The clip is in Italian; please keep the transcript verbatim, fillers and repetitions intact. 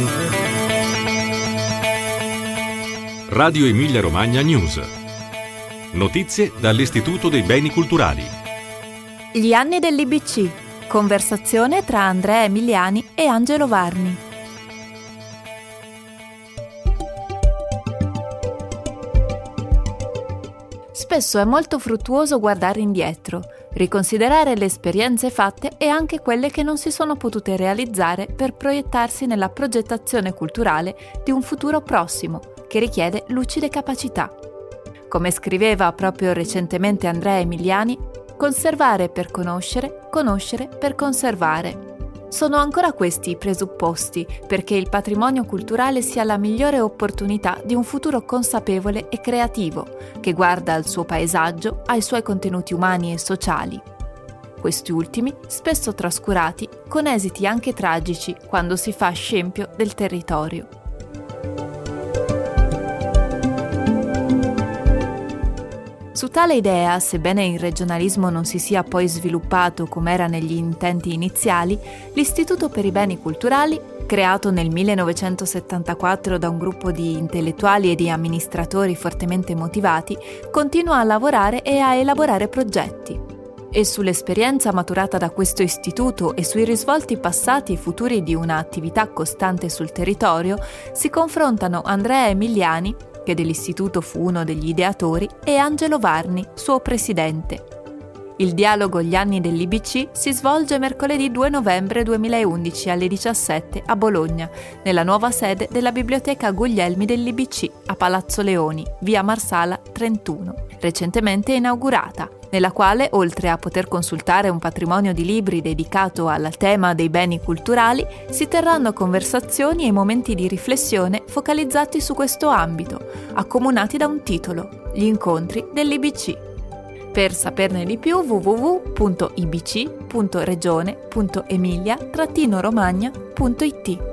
Radio Emilia Romagna News. Notizie dall'Istituto dei Beni Culturali. Gli anni dell'I B C. Conversazione tra Andrea Emiliani e Angelo Varni. Spesso è molto fruttuoso guardare indietro, riconsiderare le esperienze fatte e anche quelle che non si sono potute realizzare per proiettarsi nella progettazione culturale di un futuro prossimo che richiede lucide capacità. Come scriveva proprio recentemente Andrea Emiliani, conservare per conoscere, conoscere per conservare. Sono ancora questi i presupposti perché il patrimonio culturale sia la migliore opportunità di un futuro consapevole e creativo, che guarda al suo paesaggio, ai suoi contenuti umani e sociali. Questi ultimi spesso trascurati, con esiti anche tragici quando si fa scempio del territorio. Su tale idea, sebbene il regionalismo non si sia poi sviluppato come era negli intenti iniziali, l'Istituto per i Beni Culturali, creato nel millenovecentosettantaquattro da un gruppo di intellettuali e di amministratori fortemente motivati, continua a lavorare e a elaborare progetti. E sull'esperienza maturata da questo istituto e sui risvolti passati e futuri di un'attività costante sul territorio si confrontano Andrea Emiliani, che dell'istituto fu uno degli ideatori, e Angelo Varni, suo presidente. Il dialogo Gli anni dell'I B C si svolge mercoledì due novembre duemilaundici alle diciassette a Bologna, nella nuova sede della Biblioteca Guglielmi dell'I B C a Palazzo Leoni, via Marsala trentuno, recentemente inaugurata, nella quale, oltre a poter consultare un patrimonio di libri dedicato al tema dei beni culturali, si terranno conversazioni e momenti di riflessione focalizzati su questo ambito, accomunati da un titolo: Gli incontri dell'I B C. Per saperne di più w w w punto i b c punto regione punto emilia romagna punto i t.